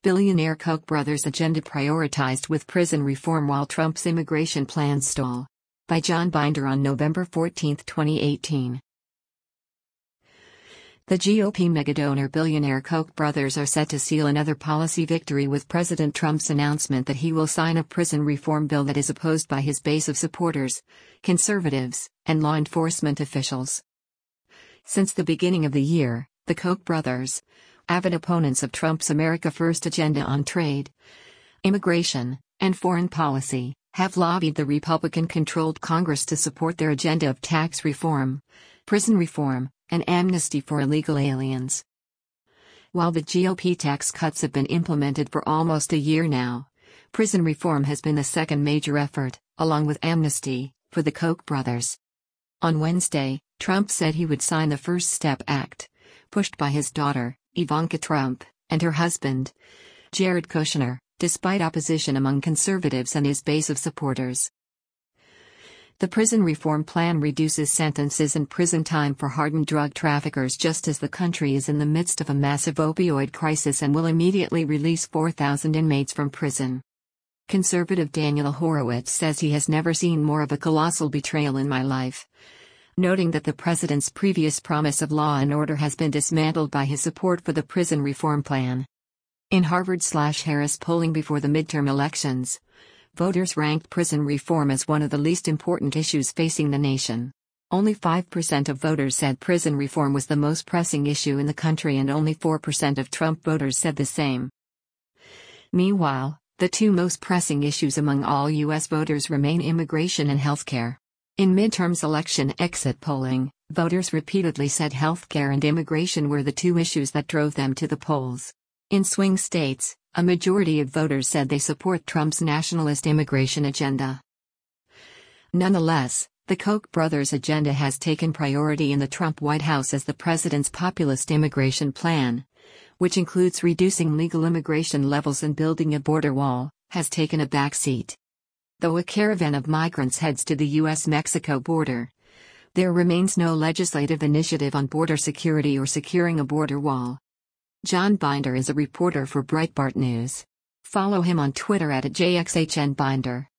Billionaire Koch brothers' agenda prioritized with prison reform while Trump's immigration plans stall. By John Binder on November 14, 2018. The GOP megadonor billionaire Koch brothers are set to seal another policy victory with President Trump's announcement that he will sign a prison reform bill that is opposed by his base of supporters, conservatives, and law enforcement officials. Since the beginning of the year, the Koch brothers, avid opponents of Trump's America First agenda on trade, immigration, and foreign policy, have lobbied the Republican-controlled Congress to support their agenda of tax reform, prison reform, and amnesty for illegal aliens. While the GOP tax cuts have been implemented for almost a year now, prison reform has been the second major effort, along with amnesty, for the Koch brothers. On Wednesday, Trump said he would sign the First Step Act, pushed by his daughter, Ivanka Trump, and her husband, Jared Kushner, despite opposition among conservatives and his base of supporters. The prison reform plan reduces sentences and prison time for hardened drug traffickers just as the country is in the midst of a massive opioid crisis and will immediately release 4,000 inmates from prison. Conservative Daniel Horowitz says he has never seen more of a colossal betrayal in my life, noting that the president's previous promise of law and order has been dismantled by his support for the prison reform plan. In Harvard/Harris polling before the midterm elections, voters ranked prison reform as one of the least important issues facing the nation. Only 5% of voters said prison reform was the most pressing issue in the country, and only 4% of Trump voters said the same. Meanwhile, the two most pressing issues among all U.S. voters remain immigration and healthcare. In midterms election exit polling, voters repeatedly said healthcare and immigration were the two issues that drove them to the polls. In swing states, a majority of voters said they support Trump's nationalist immigration agenda. Nonetheless, the Koch brothers' agenda has taken priority in the Trump White House as the president's populist immigration plan, which includes reducing legal immigration levels and building a border wall, has taken a backseat. Though a caravan of migrants heads to the U.S.-Mexico border, there remains no legislative initiative on border security or securing a border wall. John Binder is a reporter for Breitbart News. Follow him on Twitter @JXHNBinder.